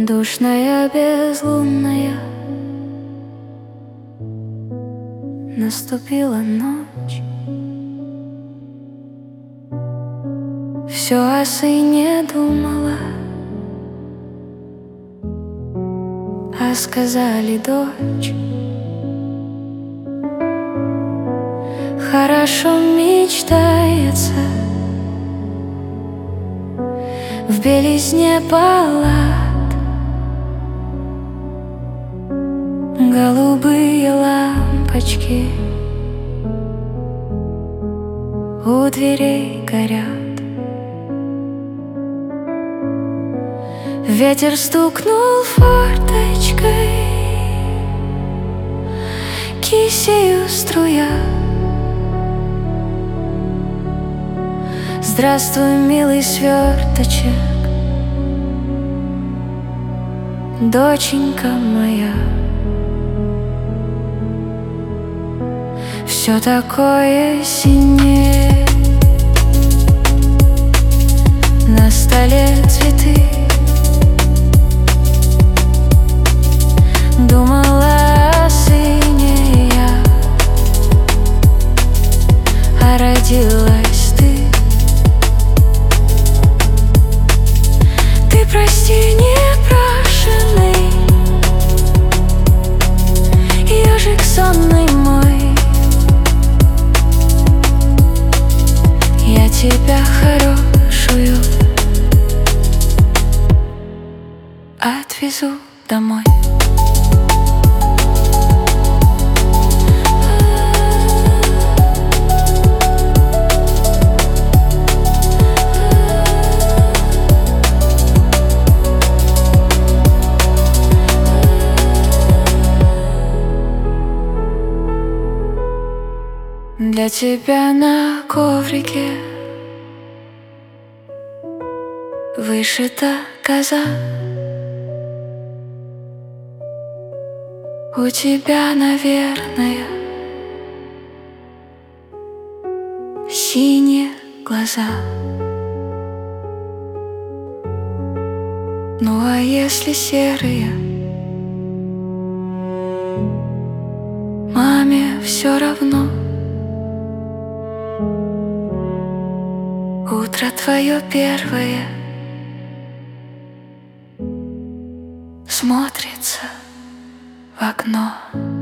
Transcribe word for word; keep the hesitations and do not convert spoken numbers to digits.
Душная, безлунная, наступила ночь. Все о сыне думала, а сказали: дочь. Хорошо мечтается в белизне палат, голубые лампочки у дверей горят. Ветер стукнул форточкой, кисею струя. Здравствуй, милый сверточек, доченька моя. Все такое синее, на столе цветы. Думала о сыне я, а родилась ты. Ты прости, непрошенный ежик сонный мой, я тебя хорошую отвезу домой. Для тебя на коврике вышита коза. У тебя, наверное, синие глаза. Ну а если серые, маме все равно. Утро твое первое смотрится в окно.